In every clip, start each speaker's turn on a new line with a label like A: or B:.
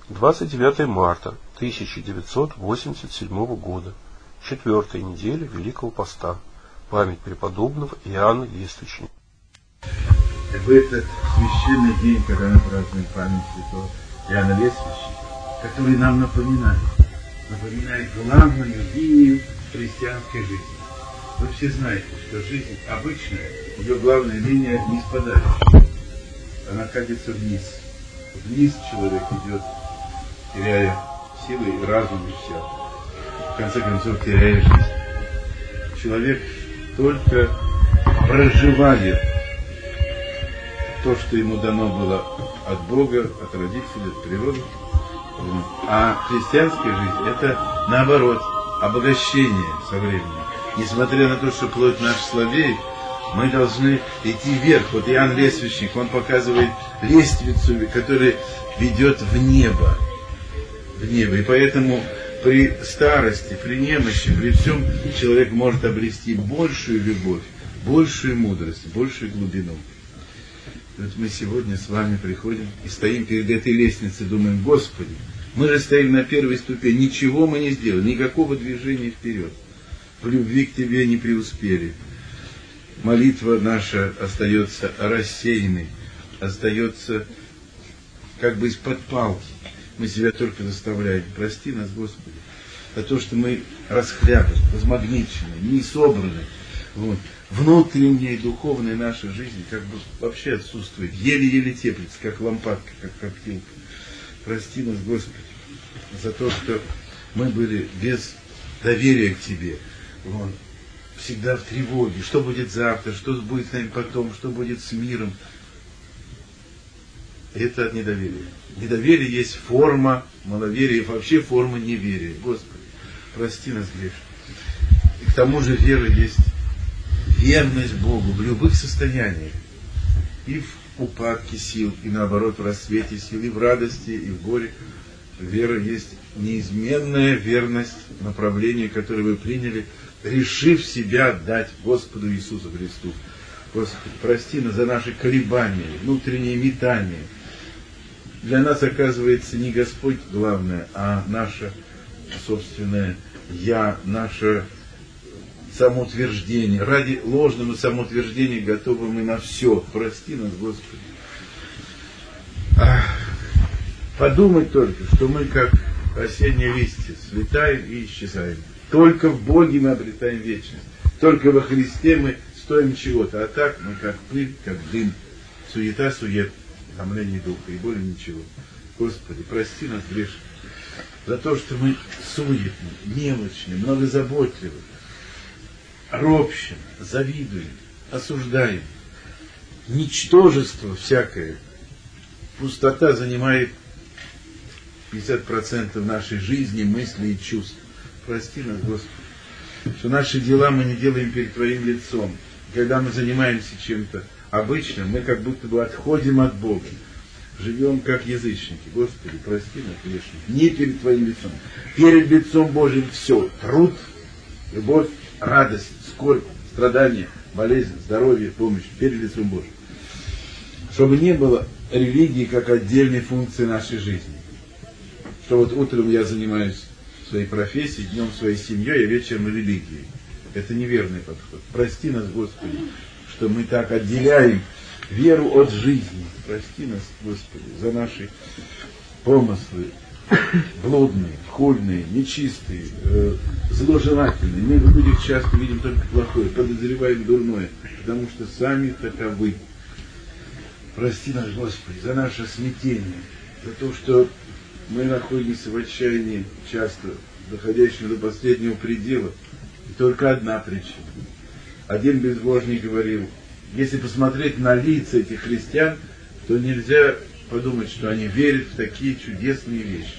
A: 29 марта 1987 года, 4-я неделя Великого Поста. Память преподобного Иоанна Лествичника.
B: В этот священный день, когда мы празднуем память святого Иоанна Лествичника, который нам напоминает главную линию христианской жизни. Вы все знаете, что жизнь обычная, ее главная линия не спадает. Она катится вниз. Вниз человек идет, теряя силы и разум и все. В конце концов, теряя жизнь. Человек только проживает то, что ему дано было от Бога, от родителей, от природы. А христианская жизнь – это, наоборот, обогащение со временем. Несмотря на то, что плоть наша слабеет, мы должны идти вверх. Вот Иоанн Лествичник, он показывает лестницу, которая ведет в небо. В небо. И поэтому при старости, при немощи, при всем человек может обрести большую любовь, большую мудрость, большую глубину. Вот мы сегодня с вами приходим и стоим перед этой лестницей, думаем: Господи, мы же стоим на первой ступени, ничего мы не сделали, никакого движения вперед. В любви к Тебе не преуспели. Молитва наша остается рассеянной, остается как бы из-под палки. Мы себя только заставляем. Прости нас, Господи, за то, что мы расхлябаны, размагничены, не собраны. Вот. Внутренняя и духовная наша жизнь как бы вообще отсутствует. Еле-еле теплится, как лампадка, как коптилка. Прости нас, Господи, за то, что мы были без доверия к Тебе. Вот. Всегда в тревоге. Что будет завтра, что будет с нами потом, что будет с миром. Это от недоверия. Недоверие есть форма маловерия, вообще форма неверия. Господи, прости нас, грешных. И к тому же вера есть верность Богу в любых состояниях. И в упадке сил, и наоборот в расцвете сил, и в радости, и в горе. Вера есть неизменная верность направления, которое вы приняли, решив себя отдать Господу Иисусу Христу. Господи, прости нас за наши колебания, внутренние метания. Для нас, оказывается, не Господь главное, а наше собственное «я», наше самоутверждение. Ради ложного самоутверждения готовы мы на все. Прости нас, Господи. Подумать только, что мы, как осенние листья, слетаем и исчезаем. Только в Боге мы обретаем вечность. Только во Христе мы стоим чего-то. А так мы как пыль, как дым. Суета, сует, томление духа и более ничего. Господи, прости нас, грешных, за то, что мы суетны, мелочны, многозаботливы, ропщим, завидуем, осуждаем. Ничтожество всякое, пустота занимает 50% нашей жизни, мыслей и чувств. Прости нас, Господи, что наши дела мы не делаем перед Твоим лицом. Когда мы занимаемся чем-то обычным, мы как будто бы отходим от Бога. Живем как язычники. Господи, прости нас, грешных. Не перед Твоим лицом. Перед лицом Божьим все. Труд, любовь, радость, скорбь, страдания, болезнь, здоровье, помощь. Перед лицом Божьим. Чтобы не было религии как отдельной функции нашей жизни. Что вот утром я занимаюсь своей профессией, днем своей семьей, а вечером религией. Это неверный подход. Прости нас, Господи, что мы так отделяем веру от жизни. Прости нас, Господи, за наши помыслы блудные, хульные, нечистые, зложелательные. Мы в людях часто видим только плохое, подозреваем дурное, потому что сами таковы. Прости нас, Господи, за наше смятение, за то, что мы находимся в отчаянии часто, доходящем до последнего предела. И только одна причина. Один безбожник говорил: если посмотреть на лица этих христиан, то нельзя подумать, что они верят в такие чудесные вещи.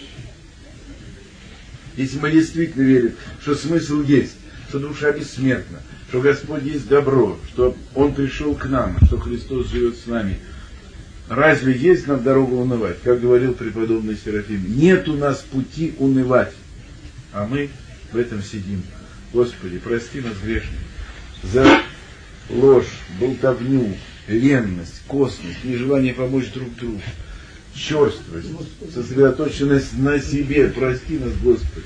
B: Если мы действительно верим, что смысл есть, что душа бессмертна, что Господь есть добро, что Он пришел к нам, что Христос живет с нами, разве есть нам дорога унывать? Как говорил преподобный Серафим, нет у нас пути унывать, а мы в этом сидим. Господи, прости нас, грешных, за ложь, болтовню, ленность, косность, нежелание помочь друг другу. черствость, сосредоточенность на себе. Прости нас, Господи.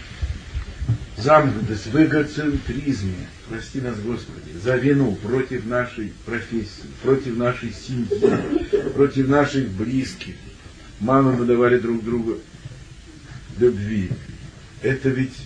B: Замкнутость в эгоцентризме. Прости нас, Господи, за вину против нашей профессии, против нашей семьи, против наших близких. Мало мы давали друг другу любви. Это ведь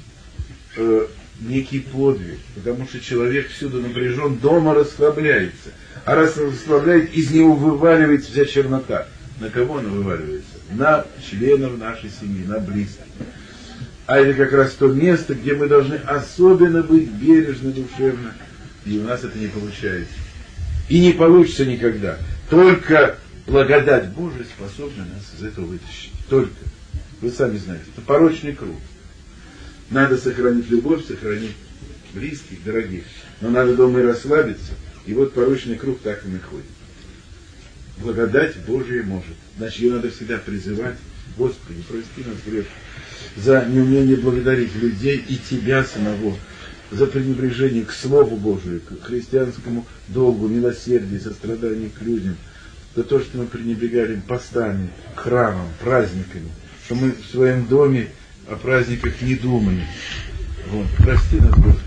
B: некий подвиг, потому что человек всюду напряжен, дома расслабляется. А раз расслабляет, из него вываливается вся чернота. На кого она вываливается? На членов нашей семьи, на близких. А это как раз то место, где мы должны особенно быть бережны, душевно. И у нас это не получается. И не получится никогда. Только благодать Божия способна нас из этого вытащить. Только. Вы сами знаете, это порочный круг. Надо сохранить любовь, сохранить близких, дорогих. Но надо дома и расслабиться. И вот порочный круг так и находит. Благодать Божия может. Значит, ее надо всегда призывать. Господи, прости нас грех за неумение благодарить людей и Тебя самого, за пренебрежение к Слову Божию, к христианскому долгу, милосердию, состраданию к людям, за то, что мы пренебрегали постами, храмом, праздниками, что мы в своем доме о праздниках не думали. Вот. Прости нас, Господи.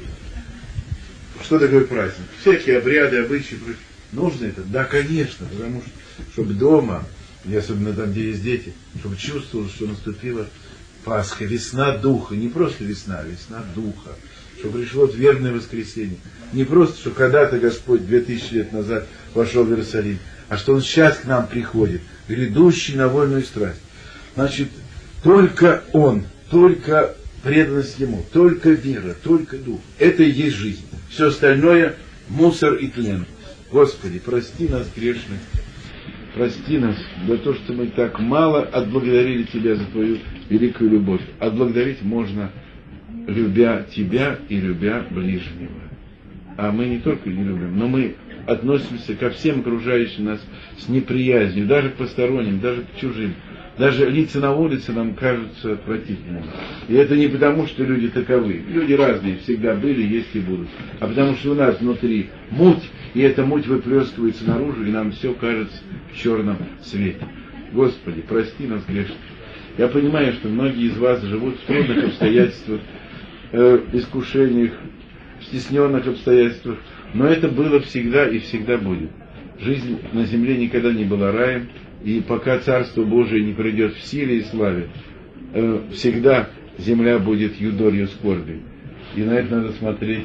B: Что такое праздник? Всякие обряды, обычаи. Нужно это? Да, конечно, потому что, чтобы дома, и особенно там, где есть дети, чтобы чувствовал, что наступила Пасха, весна Духа. Не просто весна, а весна Духа. Чтобы пришло верное воскресенье. Не просто, что когда-то Господь 2000 лет назад вошел в Иерусалим, а что Он сейчас к нам приходит, грядущий на вольную страсть. Значит, только Он, только преданность Ему, только вера, только Дух. Это и есть жизнь. Все остальное — мусор и тлен. Господи, прости нас, грешных. Прости нас за то, что мы так мало отблагодарили Тебя за Твою великую любовь. Отблагодарить можно, любя Тебя и любя ближнего. А мы не только не любим, но мы относимся ко всем окружающим нас с неприязнью, даже к посторонним, даже к чужим. Даже лица на улице нам кажутся отвратительными. И это не потому, что люди таковы. Люди разные всегда были, есть и будут. А потому что у нас внутри муть, и эта муть выплескивается наружу, и нам все кажется в черном свете. Господи, прости нас, грешных. Я понимаю, что многие из вас живут в трудных обстоятельствах, искушениях, в стесненных обстоятельствах, но это было всегда и всегда будет. Жизнь на земле никогда не была раем, и пока Царство Божие не придет в силе и славе, всегда земля будет юдолью скорби. И на это надо смотреть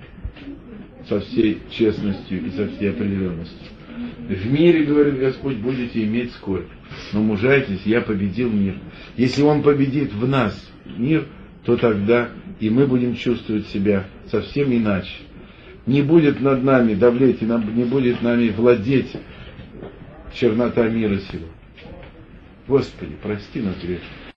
B: со всей честностью и со всей определенностью. В мире, говорит Господь, будете иметь скорбь, но мужайтесь, я победил мир. Если Он победит в нас мир, то тогда и мы будем чувствовать себя совсем иначе. Не будет над нами давлеть, и не будет нами владеть чернота мира сего. Господи, прости нас грех.